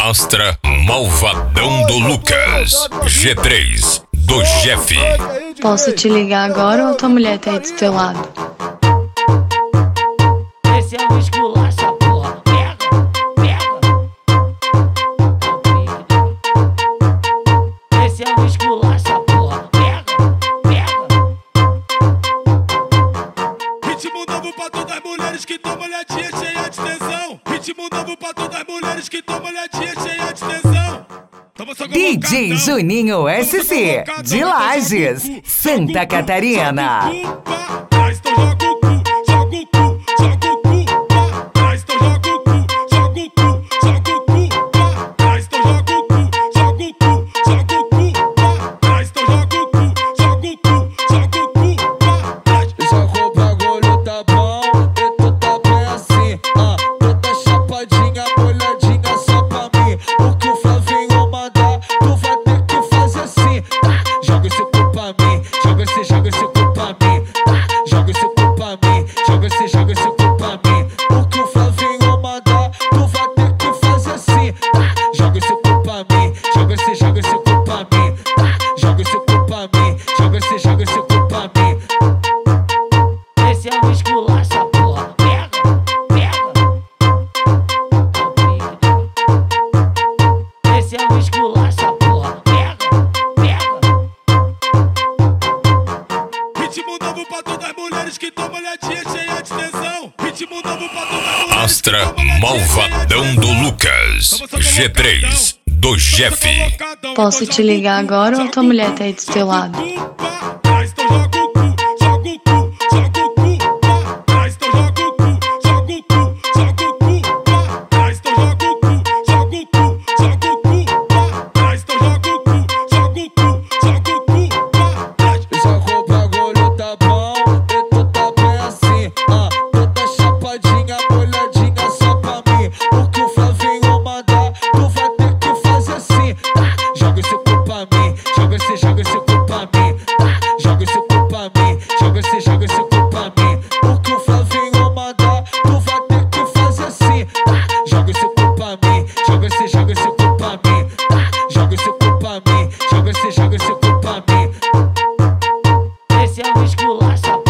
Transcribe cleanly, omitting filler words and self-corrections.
Astra Malvadão do Lucas. G3 do Jeff. Posso te ligar agora ou tua mulher tá aí do teu lado? Esse é o esculacha, porra. Pega, pega. Esse é o esculacha, porra. Pega, pega. Ritmo novo pra todas as mulheres que tomam olhadinha cheia de tensão. Ritmo novo pra todas as mulheres que tomam olhadinha cheia de tensão. DJ Juninho SC, de Lages, Santa Catarina. Esse é o esculacha, porra. Pega, pega. Esse é o esculacha, porra. Pega, pega. Ritmo novo pra todas as mulheres que tomam olhadinha cheia de tensão. Ritmo novo pra todas as mulheres. Astra Malvadão do Lucas. G3 do Jeff. Posso te ligar agora ou tua mulher tá aí do teu lado? Esse é o esculacha,